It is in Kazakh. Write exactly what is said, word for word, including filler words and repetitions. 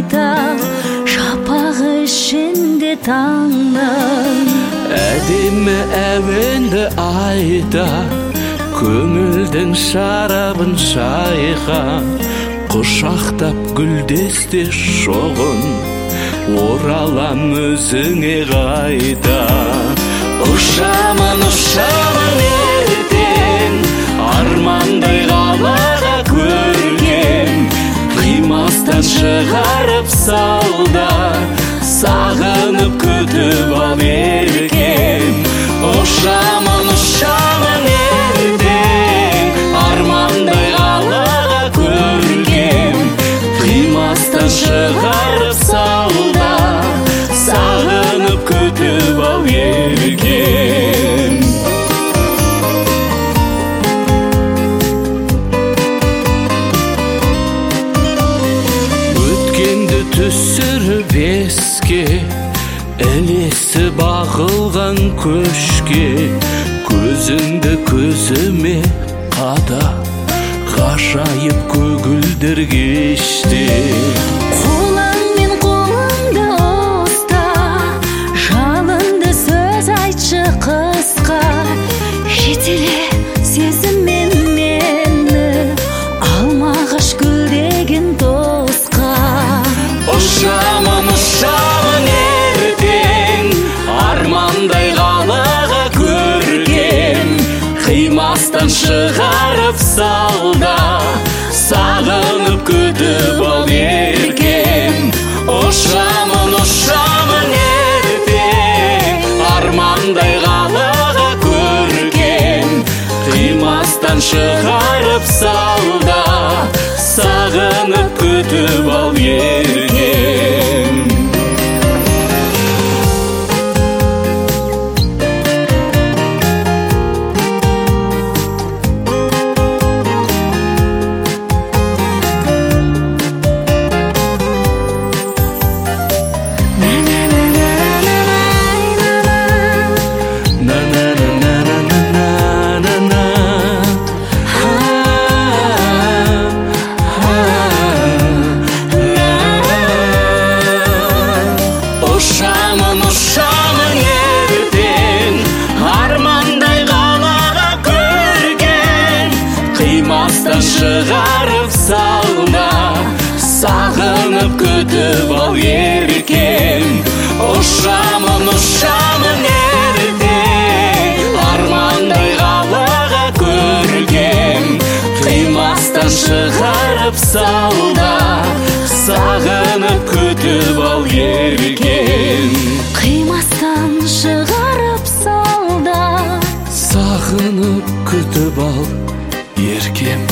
айда шапағы ішінде таңның әдемі әуенді айда көңілдің шарабын шайға құшақтап гүлдесте шоғын оралам өзіңе қайта. Ұшамын, ұшамын ертең армандай қалаға көрген қимастан шығарып салда сағынып күтіп ал еркем. Ұшамын, ұшамын ертең армандай қалаға көрген қимастан шығарып салда сағынып күтіп ал еркем. Өткенді түсіріп еске ілесі бағылған көшке көзіңді көзіме қада ғажайып көгілдір кеште. Қолыңмен қолымды ұста жалынды сөз айтшы қысқа жетеле сезіммен мені алмағаш гүлдеген тосқа. Ұшамын, ұшамын ертең армандай қалаға көрген қимастан шығарып салда сағынып күтіп ал еркем. Ұшамын, ұшамын ертең армандай қалаға көрген қимастан шығарып салда сағынып күтіп ал еркем. Ұшамын, ұшамын ертең армандай қалаға көрген қимастан шығарып салда сағынып күтіп ал еркем. Ұшамын, ұшамын ертең армандай қалаға көрген қимастан шығарып салда сағынып күтіп ал еркем. Қимастан шығарып салда сағынып күтіп ал еркем.